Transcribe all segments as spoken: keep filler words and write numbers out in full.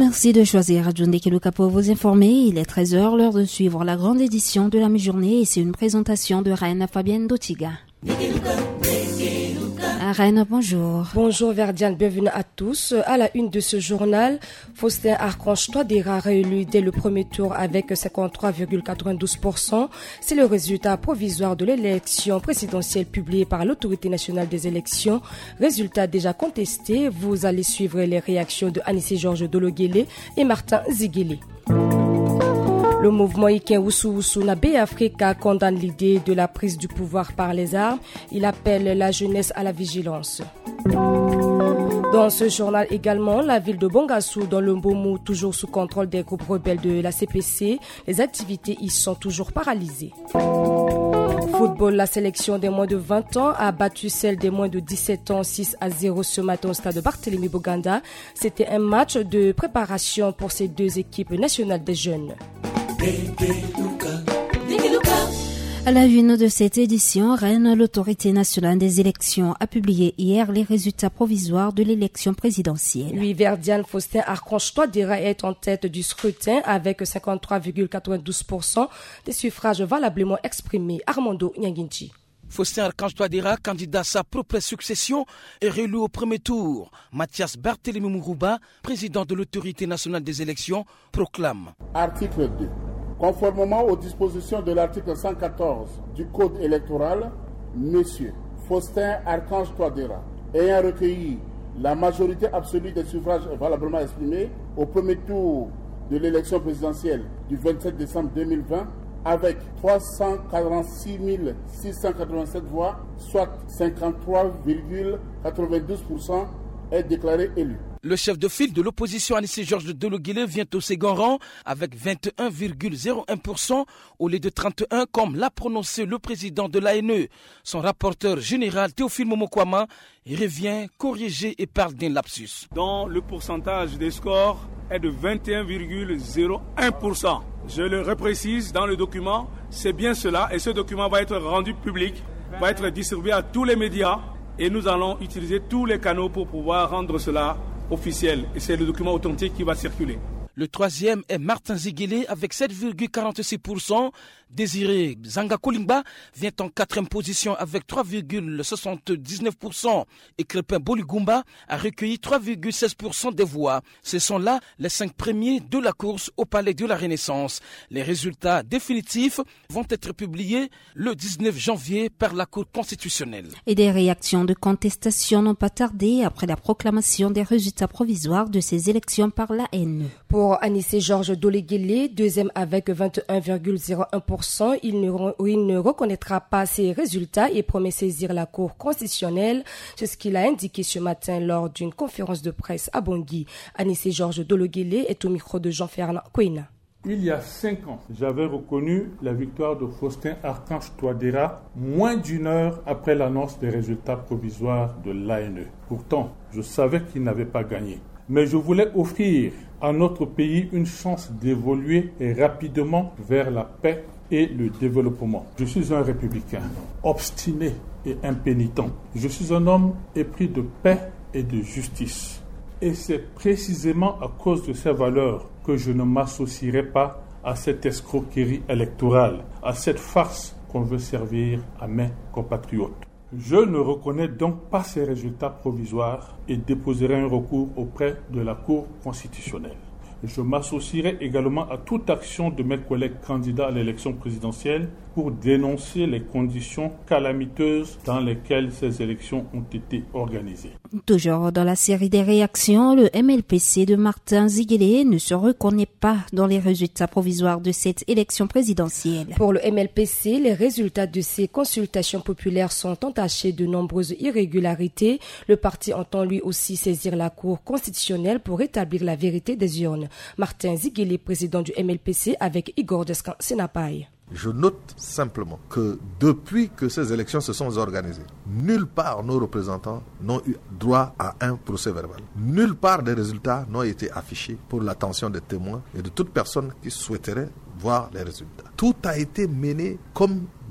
Merci de choisir Radio Ndekeluka pour vous informer. Il est treize heures, l'heure de suivre la grande édition de la mi-journée et c'est une présentation de Reine Fabienne Dotiga. Reine, bonjour. Bonjour Verdiane, bienvenue à tous. À la une de ce journal, Faustin Archange Touadéra réélu dès le premier tour avec cinquante-trois virgule quatre-vingt-douze pour cent. C'est le résultat provisoire de l'élection présidentielle publiée par l'Autorité nationale des élections. Résultat déjà contesté. Vous allez suivre les réactions de Anissé Georges Dologuélé et Martin Ziguélé. Le mouvement Iken Wusu Wusu Nabe Africa condamne l'idée de la prise du pouvoir par les armes. Il appelle la jeunesse à la vigilance. Dans ce journal également, la ville de Bangassou, dans le Mbomou, toujours sous contrôle des groupes rebelles de la C P C, les activités y sont toujours paralysées. Football, la sélection des moins de vingt ans a battu celle des moins de dix-sept ans six à zéro ce matin au stade de Barthélemy Boganda. C'était un match de préparation pour ces deux équipes nationales des jeunes. À la une de cette édition, Rennes, l'Autorité nationale des élections a publié hier les résultats provisoires de l'élection présidentielle. Oui, Verdiane Faustin Archange Touadéra est en tête du scrutin avec cinquante-trois virgule quatre-vingt-douze pour cent des suffrages valablement exprimés. Armando Nyanginchi. Faustin Archange Touadéra, candidat à sa propre succession, est réélu au premier tour. Mathias Barthélemy Mourouba, président de l'Autorité nationale des élections, proclame. Article deux. Conformément aux dispositions de l'article cent quatorze du Code électoral, M. Faustin Archange Touadéra, ayant recueilli la majorité absolue des suffrages valablement exprimés au premier tour de l'élection présidentielle du vingt-sept décembre deux mille vingt, avec trois cent quarante-six mille six cent quatre-vingt-sept voix, soit cinquante-trois virgule quatre-vingt-douze pour cent, est déclaré élu. Le chef de file de l'opposition Anissé Georges Dologuélé vient au second rang avec vingt et un virgule zéro un pour cent au lieu de trente et un comme l'a prononcé le président de l'A N E. Son rapporteur général Théophile Momokwama revient corriger et parle d'un lapsus. Dont le pourcentage des scores est de vingt et un virgule zéro un pour cent. Je le reprécise dans le document, c'est bien cela et ce document va être rendu public, va être distribué à tous les médias et nous allons utiliser tous les canaux pour pouvoir rendre cela officiel et c'est le document authentique qui va circuler. Le troisième est Martin Ziguélé avec sept virgule quarante-six pour cent. Désiré Zanga Kolimba vient en quatrième position avec trois virgule soixante-dix-neuf pour cent. Et Crépin Bolugumba a recueilli trois virgule seize pour cent des voix. Ce sont là les cinq premiers de la course au Palais de la Renaissance. Les résultats définitifs vont être publiés le dix-neuf janvier par la Cour constitutionnelle. Et des réactions de contestation n'ont pas tardé après la proclamation des résultats provisoires de ces élections par l'A N E. Pour Anissé Georges Dologuélé, deuxième avec vingt et un virgule zéro un pour cent, il ne, il ne reconnaîtra pas ces résultats et promet saisir la Cour constitutionnelle. C'est ce qu'il a indiqué ce matin lors d'une conférence de presse à Bangui. Anissé Georges Dologuélé est au micro de Jean-Fernand Kouina. Il y a cinq ans, j'avais reconnu la victoire de Faustin Archange Touadéra moins d'une heure après l'annonce des résultats provisoires de l'A N E. Pourtant, je savais qu'il n'avait pas gagné. Mais je voulais offrir à notre pays une chance d'évoluer rapidement vers la paix et le développement. Je suis un républicain, obstiné et impénitent. Je suis un homme épris de paix et de justice. Et c'est précisément à cause de ces valeurs que je ne m'associerai pas à cette escroquerie électorale, à cette farce qu'on veut servir à mes compatriotes. Je ne reconnais donc pas ces résultats provisoires et déposerai un recours auprès de la Cour constitutionnelle. Je m'associerai également à toute action de mes collègues candidats à l'élection présidentielle pour dénoncer les conditions calamiteuses dans lesquelles ces élections ont été organisées. Toujours dans la série des réactions, le M L P C de Martin Ziguélé ne se reconnaît pas dans les résultats provisoires de cette élection présidentielle. Pour le M L P C, les résultats de ces consultations populaires sont entachés de nombreuses irrégularités. Le parti entend lui aussi saisir la Cour constitutionnelle pour rétablir la vérité des urnes. Martin Ziguélé, président du M L P C, avec Igor Descan Sénapaï. Je note simplement que depuis que ces élections se sont organisées, nulle part nos représentants n'ont eu droit à un procès verbal. Nulle part des résultats n'ont été affichés pour l'attention des témoins et de toute personne qui souhaiterait voir les résultats. Tout a été mené comme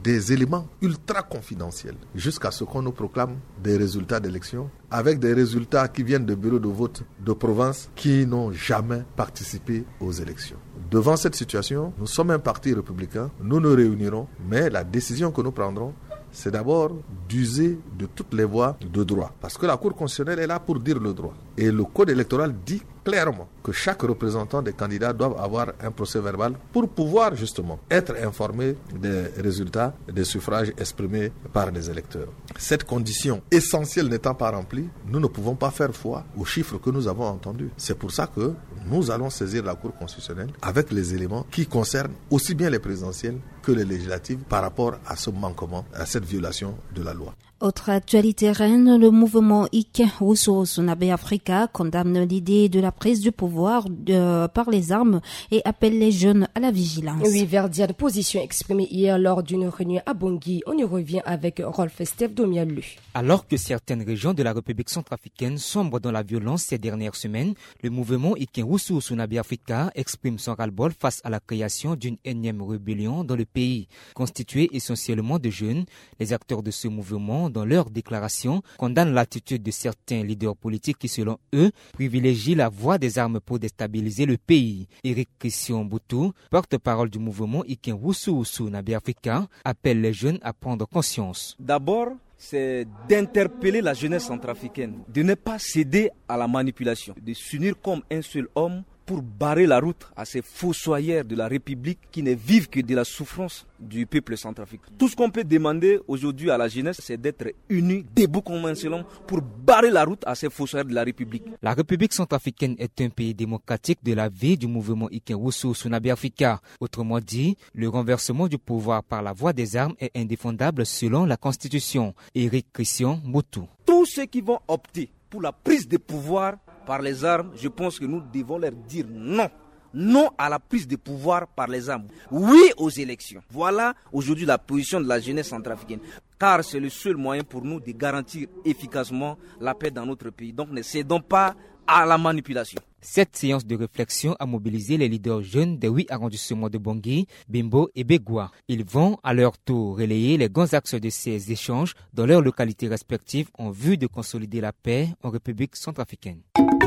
des éléments ultra confidentiels jusqu'à ce qu'on nous proclame des résultats d'élection avec des résultats qui viennent de bureaux de vote de province qui n'ont jamais participé aux élections. Devant cette situation, nous sommes un parti républicain, nous nous réunirons, mais la décision que nous prendrons, c'est d'abord d'user de toutes les voies de droit. Parce que la Cour constitutionnelle est là pour dire le droit. Et le Code électoral dit clairement que chaque représentant des candidats doit avoir un procès verbal pour pouvoir justement être informé des résultats des suffrages exprimés par les électeurs. Cette condition essentielle n'étant pas remplie, nous ne pouvons pas faire foi aux chiffres que nous avons entendus. C'est pour ça que nous allons saisir la Cour constitutionnelle avec les éléments qui concernent aussi bien les présidentielles que les législatives par rapport à ce manquement, à cette violation de la loi. Autre actualité reine, le mouvement Ike Wusu-Wusunabe Africa condamne l'idée de la prise du pouvoir de, par les armes et appelle les jeunes à la vigilance. Oui, Verdiane, position exprimée hier lors d'une réunion à Bangui. On y revient avec Rolf Steph Domialu. Alors que certaines régions de la République centrafricaine sombrent dans la violence ces dernières semaines, le mouvement Ike Wusu-Wusunabe Africa exprime son ras-le-bol face à la création d'une énième rébellion dans le pays. Constituée essentiellement de jeunes, les acteurs de ce mouvement dans leur déclaration, condamnent l'attitude de certains leaders politiques qui, selon eux, privilégient la voie des armes pour déstabiliser le pays. Eric Christian Boutou, porte-parole du mouvement Ike Wusu-Wusunabe Africa, appelle les jeunes à prendre conscience. D'abord, c'est d'interpeller la jeunesse centrafricaine, de ne pas céder à la manipulation, de s'unir comme un seul homme pour barrer la route à ces fossoyeurs de la République qui ne vivent que de la souffrance du peuple centrafricain. Tout ce qu'on peut demander aujourd'hui à la jeunesse, c'est d'être unis, debout comme un seul homme, pour barrer la route à ces fossoyeurs de la République. La République centrafricaine est un pays démocratique de la vie du mouvement Ike Wusu-Wusunabe Africa. Autrement dit, le renversement du pouvoir par la voie des armes est indéfendable selon la Constitution. Eric Christian Boutou. Tous ceux qui vont opter pour la prise de pouvoir par les armes, je pense que nous devons leur dire non. Non à la prise de pouvoir par les armes. Oui aux élections. Voilà aujourd'hui la position de la jeunesse centrafricaine. Car c'est le seul moyen pour nous de garantir efficacement la paix dans notre pays. Donc ne cédons pas à la manipulation. Cette séance de réflexion a mobilisé les leaders jeunes des huit arrondissements de Bangui, Bimbo et Begoua. Ils vont à leur tour relayer les grands axes de ces échanges dans leurs localités respectives en vue de consolider la paix en République centrafricaine.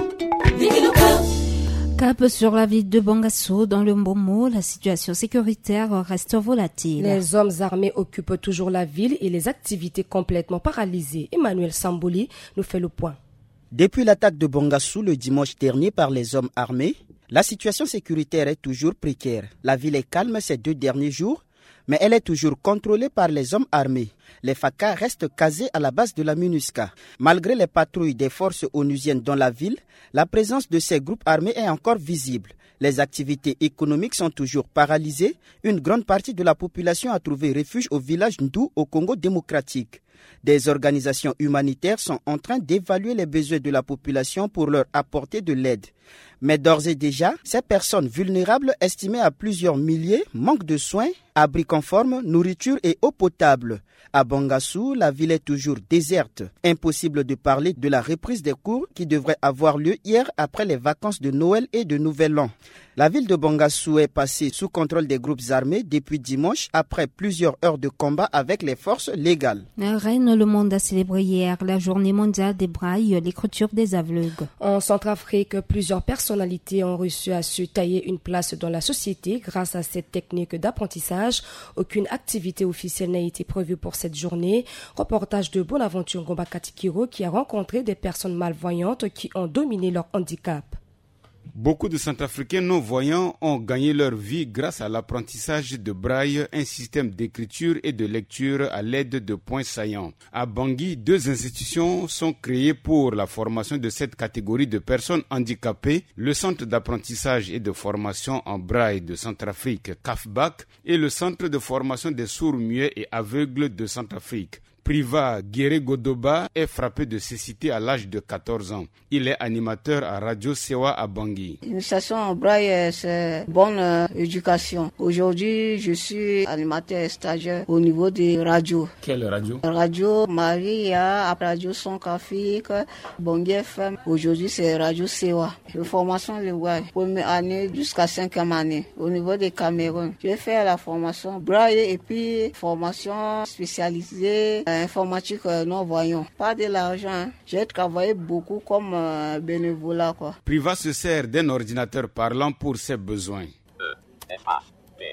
Cap sur la ville de Bangassou, dans le Mbomo, la situation sécuritaire reste volatile. Les hommes armés occupent toujours la ville et les activités complètement paralysées. Emmanuel Sambouli nous fait le point. Depuis l'attaque de Bangassou le dimanche dernier par les hommes armés, la situation sécuritaire est toujours précaire. La ville est calme ces deux derniers jours, mais elle est toujours contrôlée par les hommes armés. Les F A C A restent casés à la base de la MINUSCA. Malgré les patrouilles des forces onusiennes dans la ville, la présence de ces groupes armés est encore visible. Les activités économiques sont toujours paralysées. Une grande partie de la population a trouvé refuge au village Ndou au Congo démocratique. Des organisations humanitaires sont en train d'évaluer les besoins de la population pour leur apporter de l'aide. Mais d'ores et déjà, ces personnes vulnérables, estimées à plusieurs milliers, manquent de soins, abris conformes, nourriture et eau potable. À Bangassou, la ville est toujours déserte. Impossible de parler de la reprise des cours qui devrait avoir lieu hier après les vacances de Noël et de Nouvel An. La ville de Bangassou est passée sous contrôle des groupes armés depuis dimanche après plusieurs heures de combat avec les forces légales. Reine, le monde a célébré hier la journée mondiale des brailles, l'écriture des aveugles. En Centrafrique, plusieurs personnalités ont réussi à se tailler une place dans la société grâce à cette technique d'apprentissage. Aucune activité officielle n'a été prévue pour cette journée. Reportage de Bonaventure Ngomba Katikiro qui a rencontré des personnes malvoyantes qui ont dominé leur handicap. Beaucoup de Centrafricains non-voyants ont gagné leur vie grâce à l'apprentissage de braille, un système d'écriture et de lecture à l'aide de points saillants. À Bangui, deux institutions sont créées pour la formation de cette catégorie de personnes handicapées, le Centre d'apprentissage et de formation en braille de Centrafrique, C A F B A C, et le Centre de formation des sourds, muets et aveugles de Centrafrique. Priva Guéré Godoba est frappé de cécité à l'âge de quatorze ans. Il est animateur à Radio Sewa à Bangui. L'initiation en braille, c'est bonne euh, éducation. Aujourd'hui, je suis animateur et stagiaire au niveau des radios. Quelle radio? Radio Maria, Radio Sonkafik, Bangui F M. Aujourd'hui, c'est Radio Sewa. Je formation de braille, première année jusqu'à cinquième année. Au niveau des Cameroun, je vais faire la formation braille et puis formation spécialisée informatique non-voyant. Pas de l'argent, hein. J'ai travaillé beaucoup comme euh, bénévolat, quoi. Priva se sert d'un ordinateur parlant pour ses besoins. E, F A, P,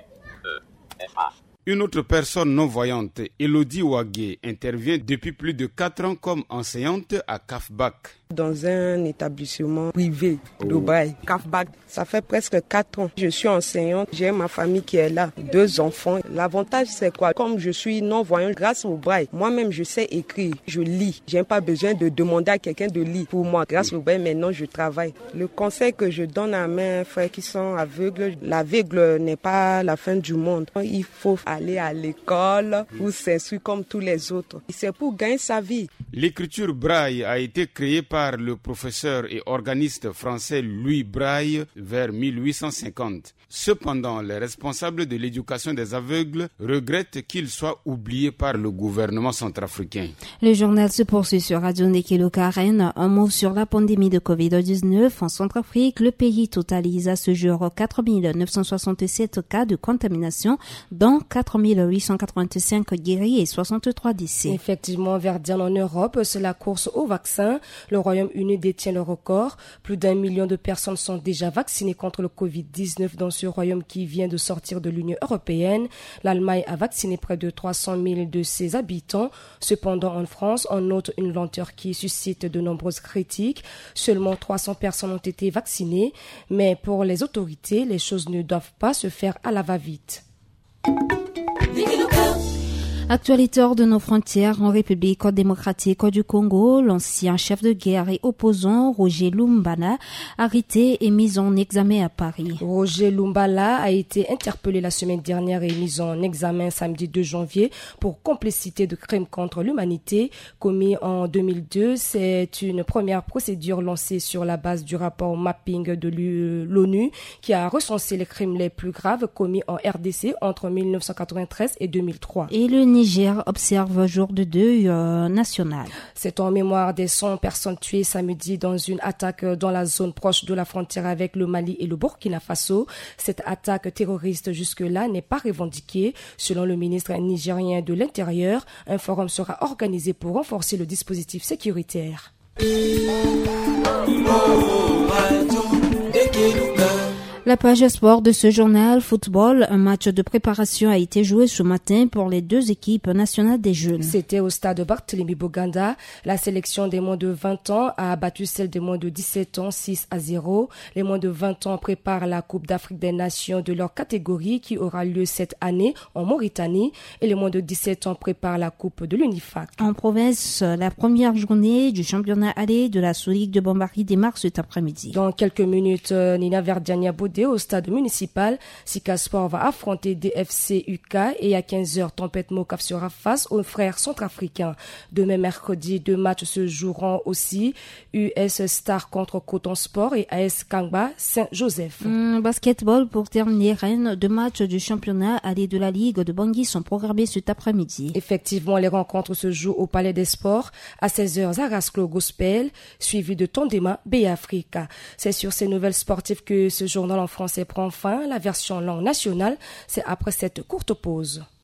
E, F A. Une autre personne non-voyante, Elodie Ouagé, intervient depuis plus de quatre ans comme enseignante à Kafbak. Dans un établissement privé de braille, Kafbak. Ça fait presque quatre ans. Je suis enseignante, j'ai ma famille qui est là, deux enfants. L'avantage c'est quoi? Comme je suis non-voyant, grâce au braille, moi-même je sais écrire, je lis. J'ai pas besoin de demander à quelqu'un de lire pour moi. Grâce au braille, maintenant je travaille. Le conseil que je donne à mes frères qui sont aveugles, l'aveugle n'est pas la fin du monde. Il faut aller à l'école pour s'instruire comme tous les autres. C'est pour gagner sa vie. L'écriture braille a été créée par le professeur et organiste français Louis Braille vers mille huit cent cinquante. Cependant, les responsables de l'éducation des aveugles regrettent qu'il soit oublié par le gouvernement centrafricain. Le journal se poursuit sur Radio Nekelo Karen. Un mot sur la pandémie de covid dix-neuf. En Centrafrique, le pays totalise à ce jour quatre mille neuf cent soixante-sept cas de contamination, dont quatre mille huit cent quatre-vingt-cinq guéris et soixante-trois décès. Effectivement, Verdian en Europe, c'est la course au vaccin. Le Royaume-Uni détient le record. Plus d'un million de personnes sont déjà vaccinées contre le covid dix-neuf dans ce royaume qui vient de sortir de l'Union européenne. L'Allemagne a vacciné près de trois cent mille de ses habitants. Cependant, en France, on note une lenteur qui suscite de nombreuses critiques. Seulement trois cents personnes ont été vaccinées. Mais pour les autorités, les choses ne doivent pas se faire à la va-vite. Actualité hors de nos frontières, en République démocratique du Congo, l'ancien chef de guerre et opposant Roger Lumbala, arrêté et mis en examen à Paris. Roger Lumbala a été interpellé la semaine dernière et mis en examen samedi deux janvier pour complicité de crimes contre l'humanité commis en deux mille deux. C'est une première procédure lancée sur la base du rapport mapping de l'ONU qui a recensé les crimes les plus graves commis en R D C entre mille neuf cent quatre-vingt-treize et deux mille trois. Et le Niger observe jour de deuil euh, national. C'est en mémoire des cent personnes tuées samedi dans une attaque dans la zone proche de la frontière avec le Mali et le Burkina Faso. Cette attaque terroriste jusque-là n'est pas revendiquée. Selon le ministre nigérien de l'Intérieur, un forum sera organisé pour renforcer le dispositif sécuritaire. La page sport de ce journal football, un match de préparation a été joué ce matin pour les deux équipes nationales des jeunes. C'était au stade Barthélemy Boganda. La sélection des moins de vingt ans a battu celle des moins de dix-sept ans six à zéro. Les moins de vingt ans préparent la Coupe d'Afrique des Nations de leur catégorie qui aura lieu cette année en Mauritanie et les moins de dix-sept ans préparent la Coupe de l'UNIFAC. En province, la première journée du championnat allé de la Sous-Ligue de Bambari démarre cet après-midi. Dans quelques minutes, Nina Verdiania Bodé au stade municipal. Sika Sport va affronter D F C U K et à quinze heures, Tempête Mocaf sera face aux frères centrafricains. Demain mercredi, deux matchs se joueront aussi. U S Star contre Coton Sport et A S Kangba Saint-Joseph. Mmh, basketball pour terminer Rennes. Deux matchs du championnat allé de la Ligue de Bangui sont programmés cet après-midi. Effectivement, les rencontres se jouent au Palais des Sports. À seize heures, Zarasclo Gospel, suivi de Tondema B Africa. C'est sur ces nouvelles sportives que ce journal en français prend fin. La version langue nationale, c'est après cette courte pause.